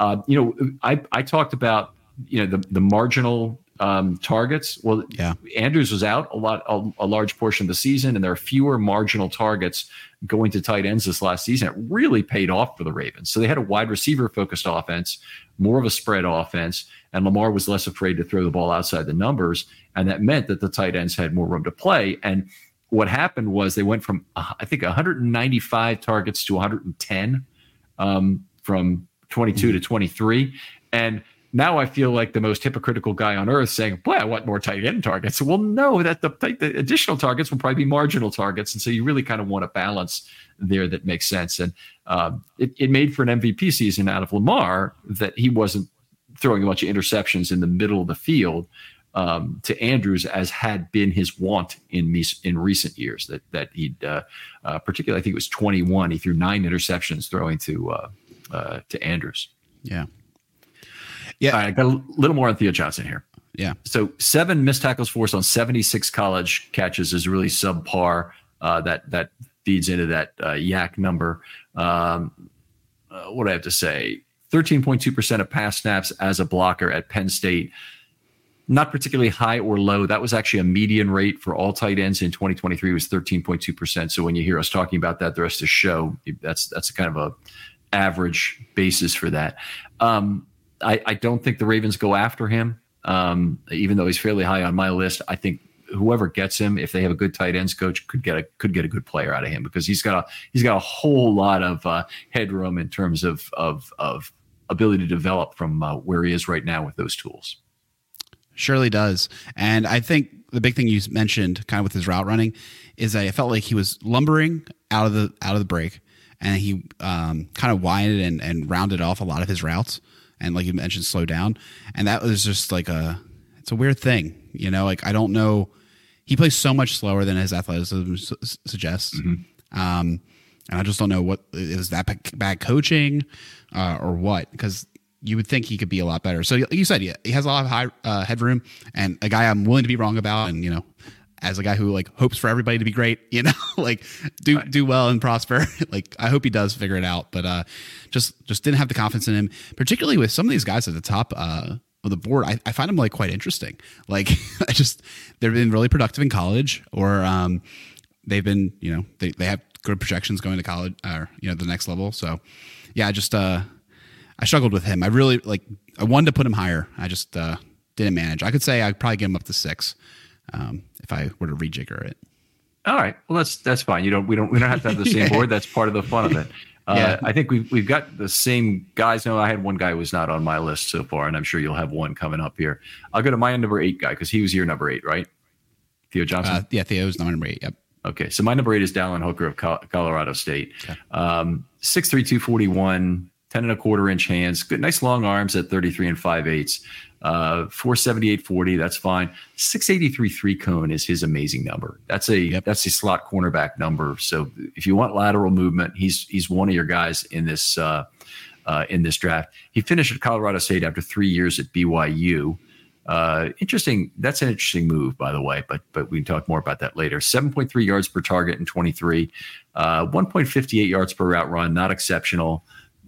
I talked about, the marginal targets. Well, yeah. Andrews was out a large portion of the season, and there are fewer marginal targets going to tight ends this last season. It really paid off for the Ravens. So they had a wide receiver focused offense, more of a spread offense, and Lamar was less afraid to throw the ball outside the numbers. And that meant that the tight ends had more room to play. And what happened was they went from, I think, 195 targets to 110 from 22 to 23. And now I feel like the most hypocritical guy on earth saying, boy, I want more tight end targets. Well, no, that the additional targets will probably be marginal targets. And so you really kind of want a balance there that makes sense. And it made for an MVP season out of Lamar that he wasn't throwing a bunch of interceptions in the middle of the field to Andrews, as had been his wont in recent years. That he'd particularly, I think it was 21. He threw 9 interceptions throwing to Andrews.
Yeah.
Yeah, I got a little more on Theo Johnson here.
Yeah.
So 7 missed tackles forced on 76 college catches is really subpar. That feeds into that yak number. What do I have to say? 13.2% of pass snaps as a blocker at Penn State. Not particularly high or low. That was actually a median rate for all tight ends in 2023 was 13.2%. So when you hear us talking about that the rest of the show, that's a kind of a average basis for that. I don't think the Ravens go after him, even though he's fairly high on my list. I think whoever gets him, if they have a good tight ends coach, could get a good player out of him, because he's got a whole lot of headroom in terms of ability to develop from where he is right now with those tools.
Surely does. And I think the big thing you mentioned kind of with his route running is that I felt like he was lumbering out of the break, and he kind of winded and rounded off a lot of his routes. And like you mentioned, slow down. And that was just like it's a weird thing, like, I don't know. He plays so much slower than his athleticism suggests. Mm-hmm. And I just don't know what is that bad coaching or what, because you would think he could be a lot better. So like you said, he has a lot of high headroom, and a guy I'm willing to be wrong about. And, as a guy who like hopes for everybody to be great, like do well and prosper. Like, I hope he does figure it out, but just didn't have the confidence in him, particularly with some of these guys at the top. the board, I find them like quite interesting. Like they've been really productive in college, or they've been, they have good projections going to college, or the next level. So yeah, I struggled with him. I really I wanted to put him higher. I just didn't manage. I could say I'd probably get him up to 6 if I were to rejigger it.
All right. Well, that's fine. We don't have to have the same board. That's part of the fun of it. I think we've got the same guys. No, I had one guy who was not on my list so far, and I'm sure you'll have one coming up here. I'll go to my number 8 guy because he was your number 8, right? Theo Johnson?
Yeah, Theo's number 8, yep.
Okay, so my number 8 is Dallin Hooker of Colorado State. Okay. 6'3", 241, 10.25-inch hands, good, nice long arms at 33 5/8. 478.40, that's fine. 683 3-cone is his amazing number. That's a slot cornerback number. So if you want lateral movement, he's one of your guys in this draft. He finished at Colorado State after 3 years at BYU. Interesting. That's an interesting move, by the way, but we can talk more about that later. 7.3 yards per target in 23, 1.58 yards per route run, not exceptional.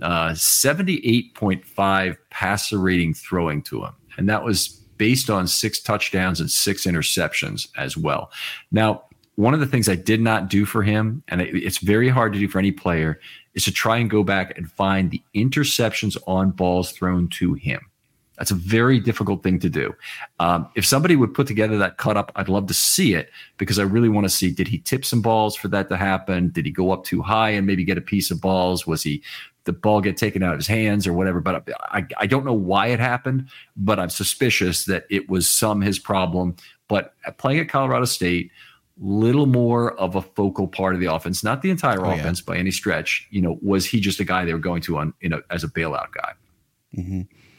78.5 passer rating throwing to him. And that was based on 6 touchdowns and 6 interceptions as well. Now, one of the things I did not do for him, and it's very hard to do for any player, is to try and go back and find the interceptions on balls thrown to him. That's a very difficult thing to do. If somebody would put together that cut up, I'd love to see it, because I really want to see, did he tip some balls for that to happen? Did he go up too high and maybe get a piece of balls? Was the ball get taken out of his hands or whatever? But I don't know why it happened, but I'm suspicious that it was his problem. But playing at Colorado State, little more of a focal part of the offense, not the entire offense by any stretch. Was he just a guy they were going to as a bailout guy? Mm-hmm.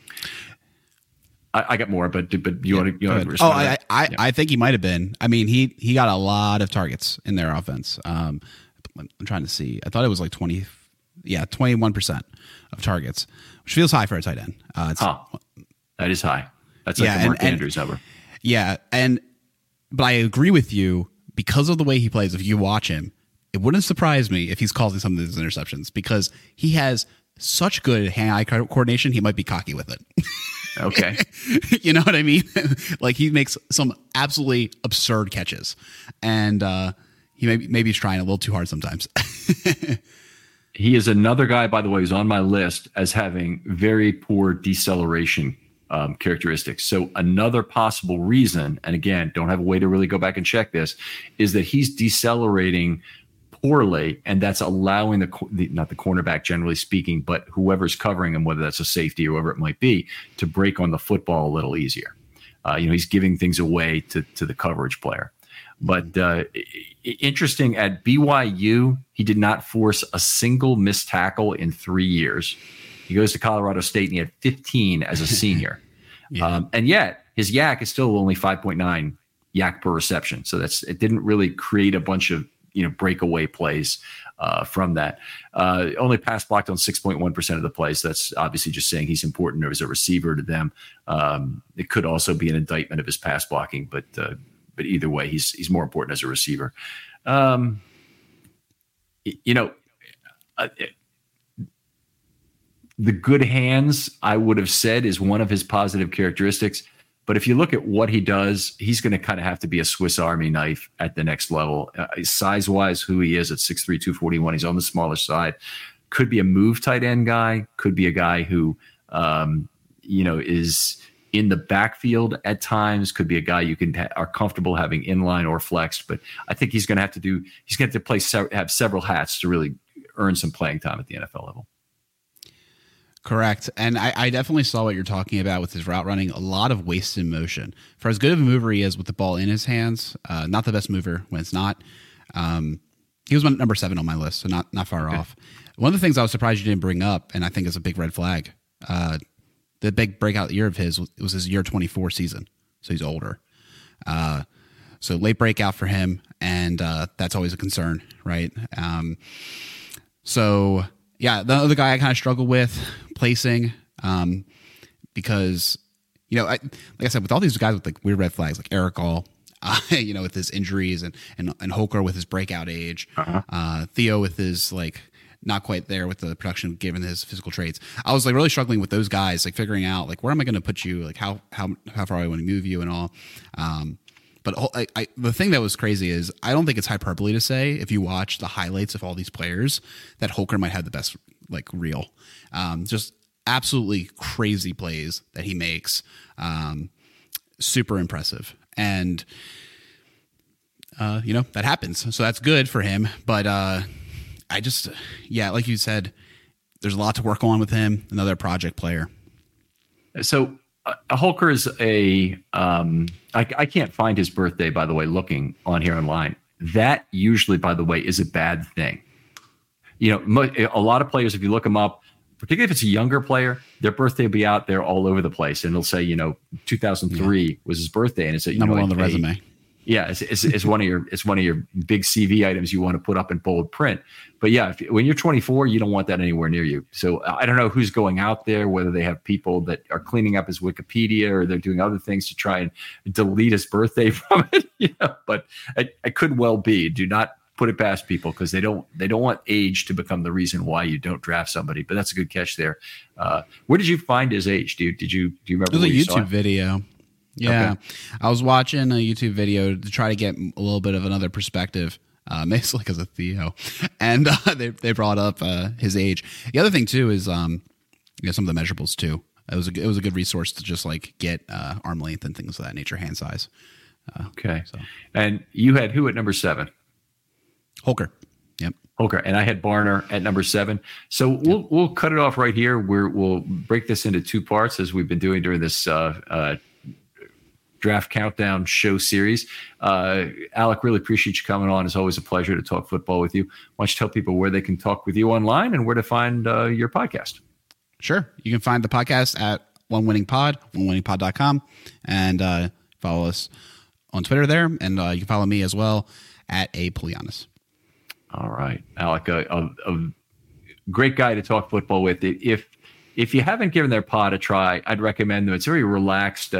I got more, but you want to respond?
I think he might have been. I mean, he got a lot of targets in their offense. I'm trying to see. I thought it was like 21% of targets, which feels high for a tight end.
That is high. That's like the Mark Andrews number.
Yeah, but I agree with you, because of the way he plays. If you watch him, it wouldn't surprise me if he's causing some of these interceptions, because he has such good hand-eye coordination. He might be cocky with it.
Okay.
You know what I mean? Like, he makes some absolutely absurd catches, and he maybe he's trying a little too hard sometimes.
He is another guy, by the way, who's on my list as having very poor deceleration characteristics. So another possible reason, and again, don't have a way to really go back and check this, is that he's decelerating poorly, and that's allowing not the cornerback, generally speaking, but whoever's covering him, whether that's a safety or whoever it might be, to break on the football a little easier. He's giving things away to the coverage player. But interesting, at BYU, he did not force a single missed tackle in 3 years. He goes to Colorado State and he had 15 as a senior. And yet his yak is still only 5.9 yak per reception. So it didn't really create a bunch of breakaway plays from that. Only pass blocked on 6.1% of the plays. That's obviously just saying he's important as a receiver to them. It could also be an indictment of his pass blocking, but either way, he's more important as a receiver. The good hands, I would have said, is one of his positive characteristics. But if you look at what he does, he's going to kind of have to be a Swiss Army knife at the next level. Size-wise, who he is at 6'3", 241, he's on the smaller side. Could be a move tight end guy. Could be a guy who, is in the backfield at times. Could be a guy you are comfortable having inline or flexed. But I think he's going to have to have several hats to really earn some playing time at the NFL level.
Correct. And I definitely saw what you're talking about with his route running. A lot of wasted motion. For as good of a mover he is with the ball in his hands, not the best mover when it's not. He was number 7 on my list, so not far off. One of the things I was surprised you didn't bring up, and I think is a big red flag, the big breakout year of his was his year 24 season. So he's older. So late breakout for him, and that's always a concern, right? Yeah, the other guy I kind of struggle with placing, because, like I said, with all these guys with like weird red flags, like Eric All, with his injuries, and Holker with his breakout age, Theo with his like not quite there with the production given his physical traits. I was like really struggling with those guys, like figuring out like where am I going to put you, like how far I want to move you and all. But the thing that was crazy is I don't think it's hyperbole to say if you watch the highlights of all these players that Holker might have the best like reel. Just absolutely crazy plays that he makes. Super impressive. And that happens. So that's good for him. But like you said, there's a lot to work on with him. Another project player.
So Holker is I can't find his birthday, by the way, looking on here online. That usually, by the way, is a bad thing. A lot of players, if you look them up, particularly if it's a younger player, their birthday will be out there all over the place. And it'll say, 2003 was his birthday. And it's
number one on the resume.
Yeah, it's one of your big CV items you want to put up in bold print. But yeah, when you're 24, you don't want that anywhere near you. So I don't know who's going out there, whether they have people that are cleaning up his Wikipedia or they're doing other things to try and delete his birthday from it. But it could well be. Do not put it past people because they don't want age to become the reason why you don't draft somebody. But that's a good catch there. Where did you find his age? Do you remember?
It was a YouTube video. Yeah, okay. I was watching a YouTube video to try to get a little bit of another perspective, basically because of Theo, and they brought up his age. The other thing too is some of the measurables too. It was a good resource to just like get arm length and things of that nature, hand size.
Okay, and you had who at number 7?
Holker. Yep.
Holker, and I had Barner at number 7. So we'll cut it off right here. We'll break this into 2 parts as we've been doing during this draft countdown show series. Alec, really appreciate you coming on. It's always a pleasure to talk football with you. Why don't you tell people where they can talk with you online and where to find your podcast?
Sure. You can find the podcast at One Winning Pod, onewinningpod.com, and follow us on Twitter there. And you can follow me as well at A.Polianis.
All right. Alec, a great guy to talk football with. If you haven't given their pod a try, I'd recommend them. It's very relaxed.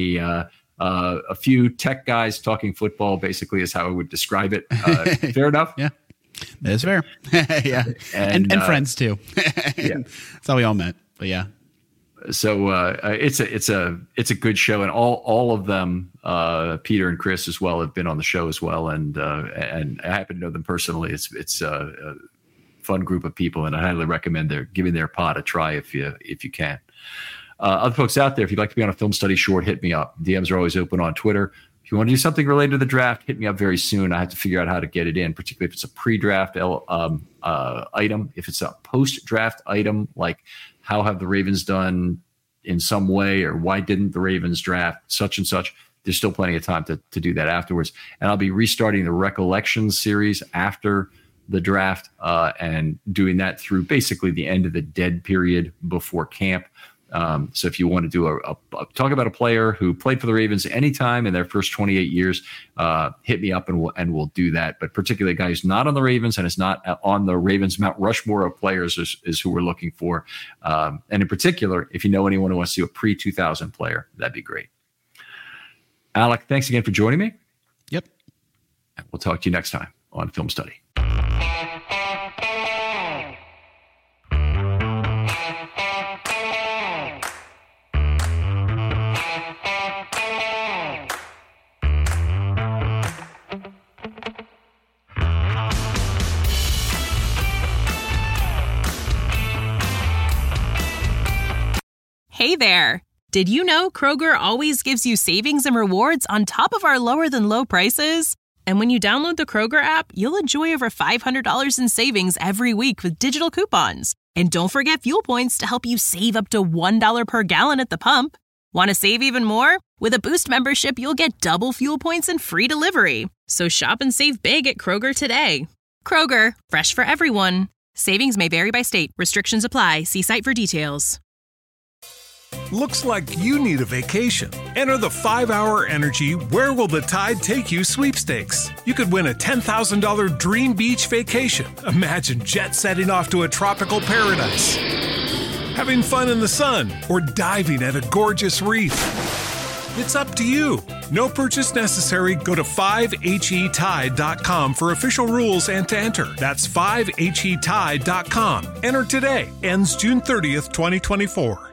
A few tech guys talking football basically is how I would describe it. Fair enough?
Yeah, that's fair. Yeah, and friends too. Yeah, that's how we all met. But yeah,
so it's a good show, and all of them, Peter and Chris as well, have been on the show as well, and I happen to know them personally. It's a fun group of people, and I highly recommend giving their pod a try if you can. Other folks out there, if you'd like to be on a Film Study short, hit me up. DMs are always open on Twitter. If you want to do something related to the draft, hit me up very soon. I have to figure out how to get it in, particularly if it's a pre-draft item. If it's a post-draft item, like how have the Ravens done in some way, or why didn't the Ravens draft such and such, there's still plenty of time to do that afterwards. And I'll be restarting the Recollections series after the draft and doing that through basically the end of the dead period before camp. So if you want to do a talk about a player who played for the Ravens anytime in their first 28 years, hit me up and we'll do that. But particularly a guy who's not on the Ravens and is not on the Ravens Mount Rushmore of players is who we're looking for. And in particular, if you know anyone who wants to do a pre-2000 player, that'd be great. Alec, thanks again for joining me.
Yep.
We'll talk to you next time on Film Study.
Hey there! Did you know Kroger always gives you savings and rewards on top of our lower-than-low prices? And when you download the Kroger app, you'll enjoy over $500 in savings every week with digital coupons. And don't forget fuel points to help you save up to $1 per gallon at the pump. Want to save even more? With a Boost membership, you'll get double fuel points and free delivery. So shop and save big at Kroger today. Kroger, fresh for everyone. Savings may vary by state. Restrictions apply. See site for details.
Looks like you need a vacation. Enter the 5-Hour Energy Where Will the Tide Take You sweepstakes. You could win a $10,000 dream beach vacation. Imagine jet setting off to a tropical paradise, having fun in the sun, or diving at a gorgeous reef. It's up to you. No purchase necessary. Go to 5HETide.com for official rules and to enter. That's 5HETide.com. Enter today. Ends June 30th, 2024.